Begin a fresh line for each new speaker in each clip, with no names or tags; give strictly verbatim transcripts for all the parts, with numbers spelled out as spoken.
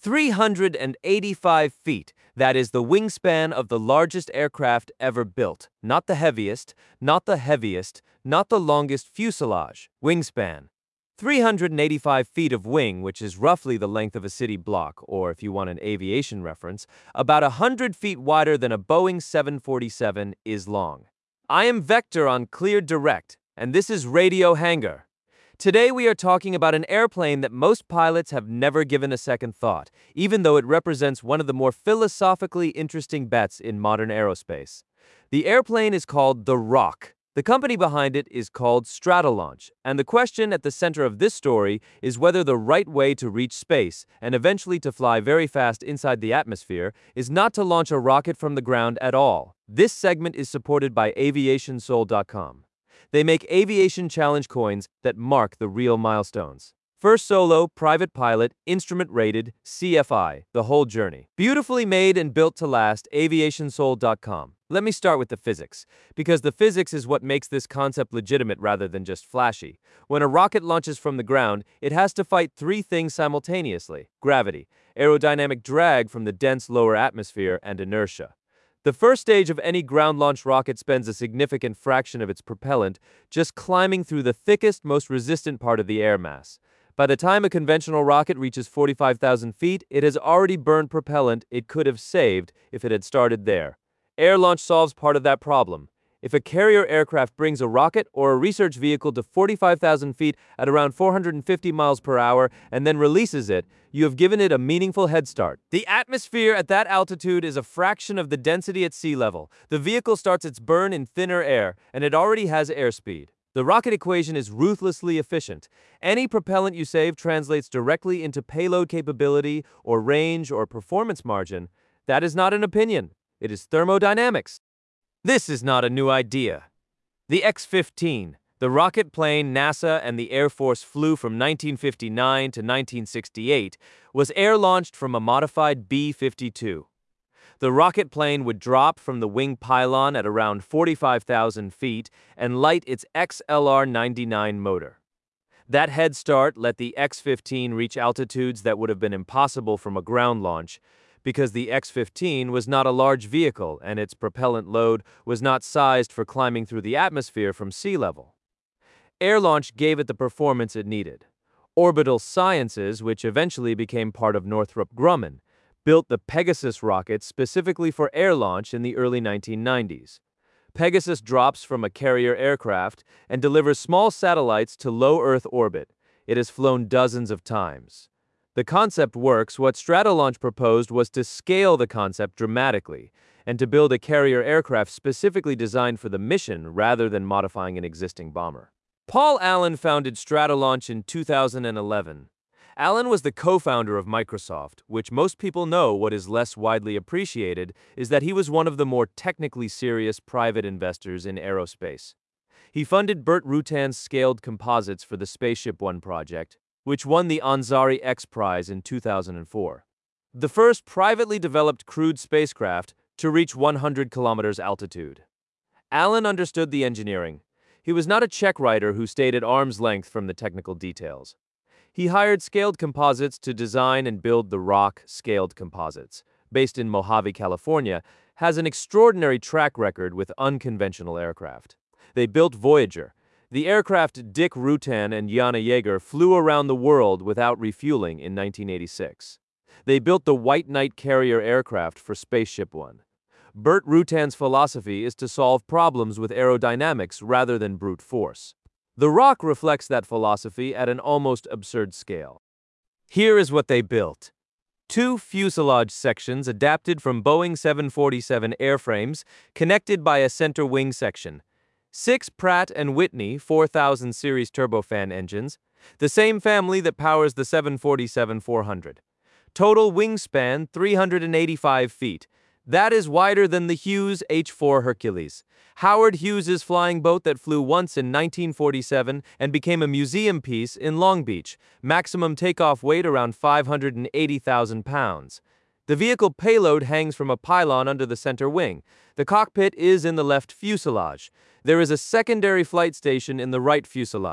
three hundred eighty-five feet. That is the wingspan of the largest aircraft ever built. Not the heaviest, not the heaviest, not the longest fuselage. Wingspan. three hundred eighty-five feet of wing, which is roughly the length of a city block, or if you want an aviation reference, about one hundred feet wider than a Boeing seven forty-seven is long. I am Vector on Clear Direct, and this is Radio Hangar. Today we are talking about an airplane that most pilots have never given a second thought, even though it represents one of the more philosophically interesting bets in modern aerospace. The airplane is called the Rock. The company behind it is called Stratolaunch, and the question at the center of this story is whether the right way to reach space, and eventually to fly very fast inside the atmosphere, is not to launch a rocket from the ground at all. This segment is supported by aviation soul dot com. They make aviation challenge coins that mark the real milestones. First solo, private pilot, instrument rated, C F I, the whole journey. Beautifully made and built to last, aviation soul dot com. Let me start with the physics, because the physics is what makes this concept legitimate rather than just flashy. When a rocket launches from the ground, it has to fight three things simultaneously: gravity, aerodynamic drag from the dense lower atmosphere, and inertia. The first stage of any ground-launched rocket spends a significant fraction of its propellant just climbing through the thickest, most resistant part of the air mass. By the time a conventional rocket reaches forty-five thousand feet, it has already burned propellant it could have saved if it had started there. Air launch solves part of that problem. If a carrier aircraft brings a rocket or a research vehicle to forty-five thousand feet at around four hundred fifty miles per hour and then releases it, you have given it a meaningful head start. The atmosphere at that altitude is a fraction of the density at sea level. The vehicle starts its burn in thinner air, and it already has airspeed. The rocket equation is ruthlessly efficient. Any propellant you save translates directly into payload capability or range or performance margin. That is not an opinion. It is thermodynamics. This is not a new idea. The X fifteen, the rocket plane NASA and the Air Force flew from nineteen fifty-nine to nineteen sixty-eight, was air-launched from a modified B fifty-two. The rocket plane would drop from the wing pylon at around forty-five thousand feet and light its X L R ninety-nine motor. That head start let the X fifteen reach altitudes that would have been impossible from a ground launch, because the X fifteen was not a large vehicle and its propellant load was not sized for climbing through the atmosphere from sea level. Air launch gave it the performance it needed. Orbital Sciences, which eventually became part of Northrop Grumman, built the Pegasus rocket specifically for air launch in the early nineteen nineties. Pegasus drops from a carrier aircraft and delivers small satellites to low Earth orbit. It has flown dozens of times. The concept works. What Stratolaunch proposed was to scale the concept dramatically and to build a carrier aircraft specifically designed for the mission rather than modifying an existing bomber. Paul Allen founded Stratolaunch in two thousand eleven. Allen was the co-founder of Microsoft, which most people know. What is less widely appreciated is that he was one of the more technically serious private investors in aerospace. He funded Burt Rutan's Scaled Composites for the Spaceship One project, which won the Ansari X Prize in two thousand four. The first privately developed crewed spacecraft to reach one hundred kilometers altitude. Allen understood the engineering. He was not a check writer who stayed at arm's length from the technical details. He hired Scaled Composites to design and build the Rock Scaled Composites, based in Mojave, California, has an extraordinary track record with unconventional aircraft. They built Voyager. The aircraft Dick Rutan and Jana Yeager flew around the world without refueling in nineteen eighty-six. They built the White Knight carrier aircraft for Spaceship One. Burt Rutan's philosophy is to solve problems with aerodynamics rather than brute force. The Rock reflects that philosophy at an almost absurd scale. Here is what they built. Two fuselage sections adapted from Boeing seven forty-seven airframes connected by a center wing section. Six Pratt and Whitney four thousand series turbofan engines, the same family that powers the seven forty-seven four hundred. Total wingspan three hundred eighty-five feet. That is wider than the Hughes H four Hercules, Howard Hughes's flying boat that flew once in nineteen forty-seven and became a museum piece in Long Beach. Maximum takeoff weight around five hundred eighty thousand pounds. The vehicle payload hangs from a pylon under the center wing. The cockpit is in the left fuselage. There is a secondary flight station in the right fuselage.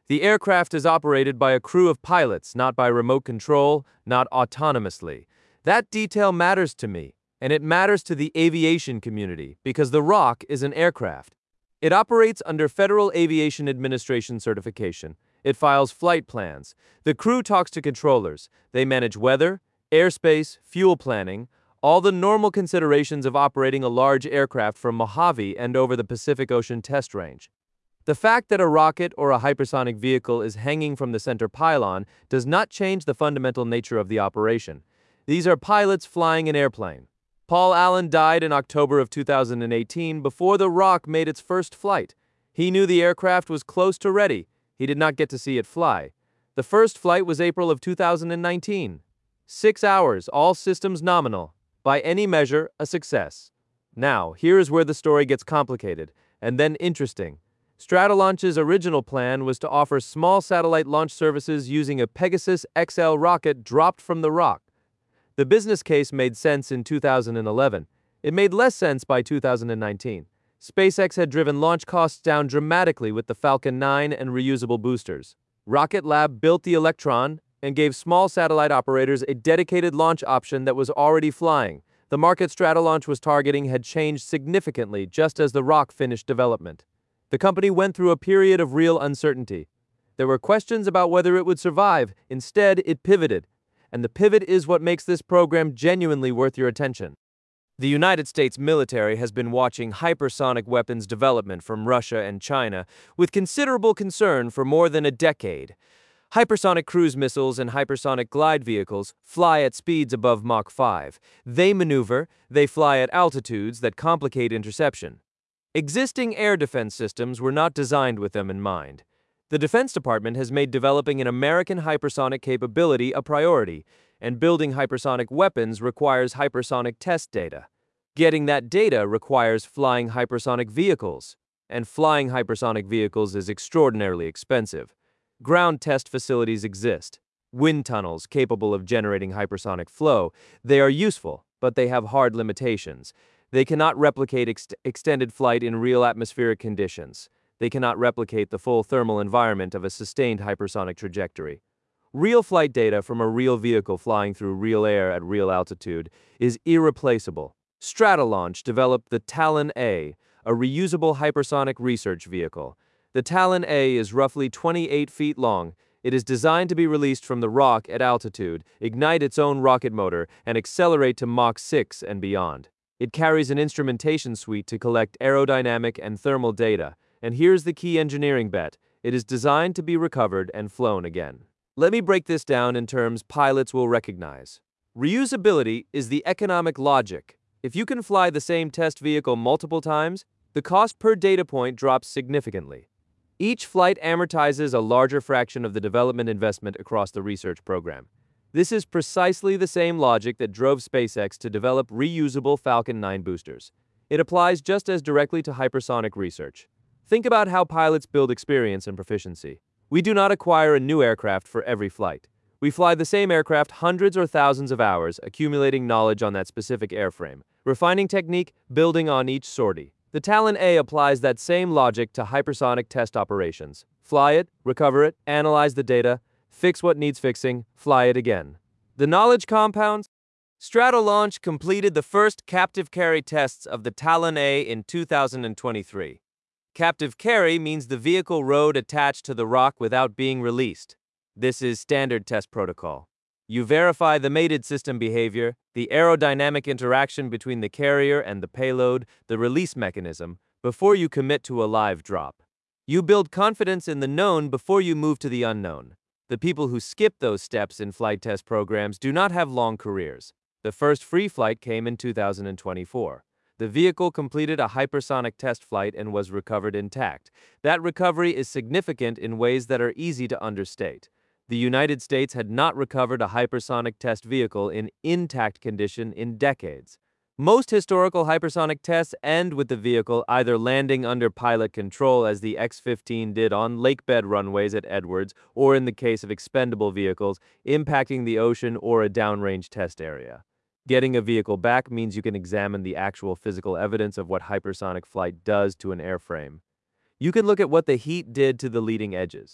The aircraft is operated by a crew of pilots, not by remote control, not autonomously. That detail matters to me, and it matters to the aviation community because the Rock is an aircraft. It operates under Federal Aviation Administration certification. It files flight plans. The crew talks to controllers. They manage weather, airspace, fuel planning, all the normal considerations of operating a large aircraft from Mojave and over the Pacific Ocean test range. The fact that a rocket or a hypersonic vehicle is hanging from the center pylon does not change the fundamental nature of the operation. These are pilots flying an airplane. Paul Allen died in October of two thousand eighteen before the Rock made its first flight. He knew the aircraft was close to ready. He did not get to see it fly. The first flight was April of two thousand nineteen. Six hours, all systems nominal. By any measure, a success. Now, here is where the story gets complicated, and then interesting. Stratolaunch's original plan was to offer small satellite launch services using a Pegasus X L rocket dropped from the Rock. The business case made sense in two thousand eleven. It made less sense by two thousand nineteen. SpaceX had driven launch costs down dramatically with the Falcon nine and reusable boosters. Rocket Lab built the Electron and gave small satellite operators a dedicated launch option that was already flying. The market Stratolaunch was targeting had changed significantly just as the Rock finished development. The company went through a period of real uncertainty. There were questions about whether it would survive. Instead, it pivoted. And the pivot is what makes this program genuinely worth your attention. The United States military has been watching hypersonic weapons development from Russia and China with considerable concern for more than a decade. Hypersonic cruise missiles and hypersonic glide vehicles fly at speeds above Mach five. They maneuver, they fly at altitudes that complicate interception. Existing air defense systems were not designed with them in mind. The Defense Department has made developing an American hypersonic capability a priority, and building hypersonic weapons requires hypersonic test data. Getting that data requires flying hypersonic vehicles, and flying hypersonic vehicles is extraordinarily expensive. Ground test facilities exist. Wind tunnels capable of generating hypersonic flow. They are useful, but they have hard limitations. They cannot replicate ex extended flight in real atmospheric conditions. They cannot replicate the full thermal environment of a sustained hypersonic trajectory. Real flight data from a real vehicle flying through real air at real altitude is irreplaceable. Stratolaunch developed the Talon A, a reusable hypersonic research vehicle. The Talon A is roughly twenty-eight feet long. It is designed to be released from the Rock at altitude, ignite its own rocket motor, and accelerate to Mach six and beyond. It carries an instrumentation suite to collect aerodynamic and thermal data. And here's the key engineering bet. It is designed to be recovered and flown again. Let me break this down in terms pilots will recognize. Reusability is the economic logic. If you can fly the same test vehicle multiple times, the cost per data point drops significantly. Each flight amortizes a larger fraction of the development investment across the research program. This is precisely the same logic that drove SpaceX to develop reusable Falcon nine boosters. It applies just as directly to hypersonic research. Think about how pilots build experience and proficiency. We do not acquire a new aircraft for every flight. We fly the same aircraft hundreds or thousands of hours, accumulating knowledge on that specific airframe, refining technique, building on each sortie. The Talon A applies that same logic to hypersonic test operations. Fly it, recover it, analyze the data, fix what needs fixing, fly it again. The knowledge compounds? Stratolaunch completed the first captive carry tests of the Talon A in two thousand twenty-three. Captive carry means the vehicle rode attached to the Rock without being released. This is standard test protocol. You verify the mated system behavior, the aerodynamic interaction between the carrier and the payload, the release mechanism, before you commit to a live drop. You build confidence in the known before you move to the unknown. The people who skip those steps in flight test programs do not have long careers. The first free flight came in two thousand twenty-four. The vehicle completed a hypersonic test flight and was recovered intact. That recovery is significant in ways that are easy to understate. The United States had not recovered a hypersonic test vehicle in intact condition in decades. Most historical hypersonic tests end with the vehicle either landing under pilot control as the X fifteen did on lakebed runways at Edwards, or in the case of expendable vehicles, impacting the ocean or a downrange test area. Getting a vehicle back means you can examine the actual physical evidence of what hypersonic flight does to an airframe. You can look at what the heat did to the leading edges.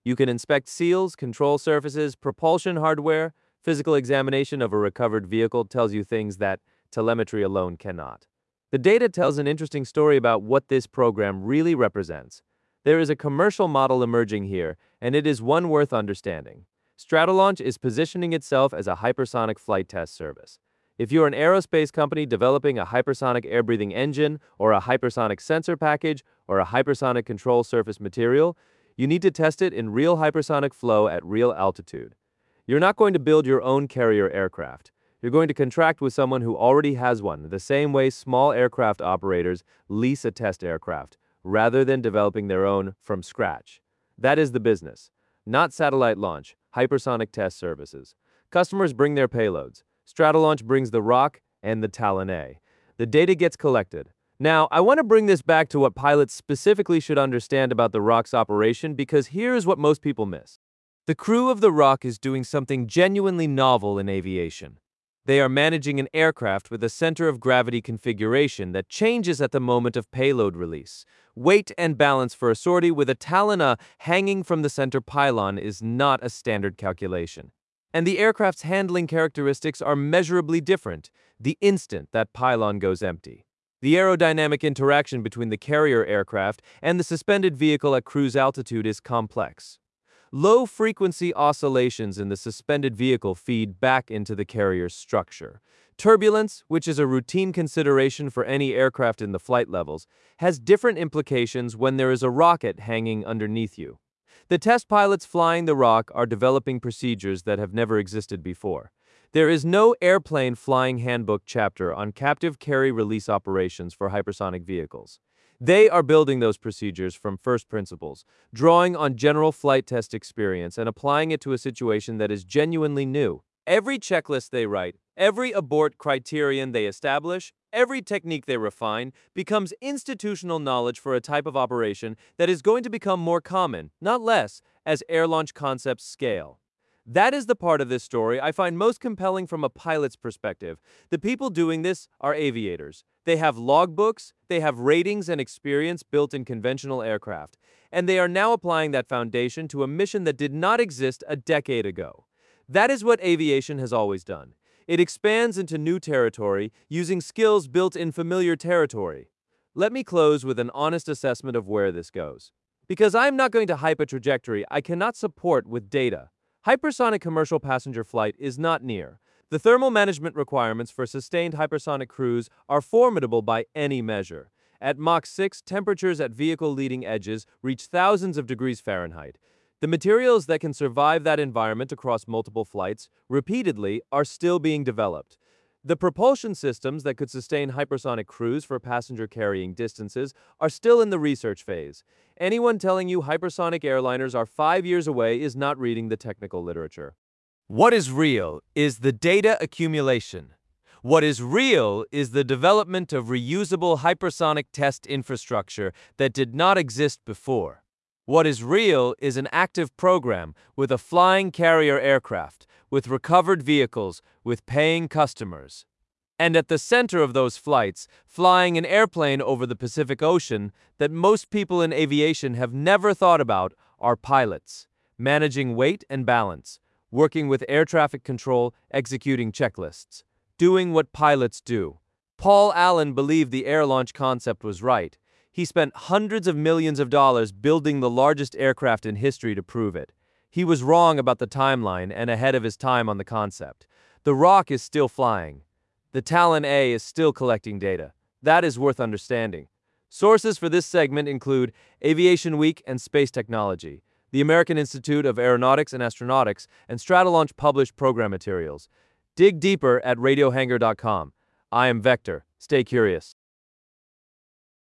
You can inspect seals, control surfaces, propulsion hardware. Physical examination of a recovered vehicle tells you things that telemetry alone cannot. The data tells an interesting story about what this program really represents. There is a commercial model emerging here, and it is one worth understanding. Stratolaunch is positioning itself as a hypersonic flight test service. If you're an aerospace company developing a hypersonic air-breathing engine, or a hypersonic sensor package, or a hypersonic control surface material, you need to test it in real hypersonic flow at real altitude. You're not going to build your own carrier aircraft. You're going to contract with someone who already has one, the same way small aircraft operators lease a test aircraft, rather than developing their own from scratch. That is the business. Not satellite launch, hypersonic test services. Customers bring their payloads. Stratolaunch brings the rock and the Talon A. The data gets collected. Now, I want to bring this back to what pilots specifically should understand about the rock's operation, because here's what most people miss. The crew of the rock is doing something genuinely novel in aviation. They are managing an aircraft with a center of gravity configuration that changes at the moment of payload release. Weight and balance for a sortie with a Talon A hanging from the center pylon is not a standard calculation. And the aircraft's handling characteristics are measurably different the instant that pylon goes empty. The aerodynamic interaction between the carrier aircraft and the suspended vehicle at cruise altitude is complex. Low-frequency oscillations in the suspended vehicle feed back into the carrier's structure. Turbulence, which is a routine consideration for any aircraft in the flight levels, has different implications when there is a rocket hanging underneath you. The test pilots flying the rock are developing procedures that have never existed before. There is no airplane flying handbook chapter on captive carry release operations for hypersonic vehicles. They are building those procedures from first principles, drawing on general flight test experience and applying it to a situation that is genuinely new. Every checklist they write, every abort criterion they establish, every technique they refine becomes institutional knowledge for a type of operation that is going to become more common, not less, as air launch concepts scale. That is the part of this story I find most compelling from a pilot's perspective. The people doing this are aviators. They have logbooks, they have ratings and experience built in conventional aircraft, and they are now applying that foundation to a mission that did not exist a decade ago. That is what aviation has always done. It expands into new territory using skills built in familiar territory. Let me close with an honest assessment of where this goes. Because I'm not going to hype a trajectory I cannot support with data. Hypersonic commercial passenger flight is not near. The thermal management requirements for sustained hypersonic cruise are formidable by any measure. At Mach six, temperatures at vehicle leading edges reach thousands of degrees Fahrenheit. The materials that can survive that environment across multiple flights, repeatedly, are still being developed. The propulsion systems that could sustain hypersonic cruise for passenger-carrying distances are still in the research phase. Anyone telling you hypersonic airliners are five years away is not reading the technical literature. What is real is the data accumulation. What is real is the development of reusable hypersonic test infrastructure that did not exist before. What is real is an active program with a flying carrier aircraft, with recovered vehicles, with paying customers. And at the center of those flights, flying an airplane over the Pacific Ocean that most people in aviation have never thought about, are pilots, managing weight and balance, working with air traffic control, executing checklists, doing what pilots do. Paul Allen believed the air launch concept was right. He spent hundreds of millions of dollars building the largest aircraft in history to prove it. He was wrong about the timeline and ahead of his time on the concept. The rock is still flying. The Talon A is still collecting data. That is worth understanding. Sources for this segment include Aviation Week and Space Technology, the American Institute of Aeronautics and Astronautics, and Stratolaunch published program materials. Dig deeper at radio hanger dot com. I am Vector. Stay curious.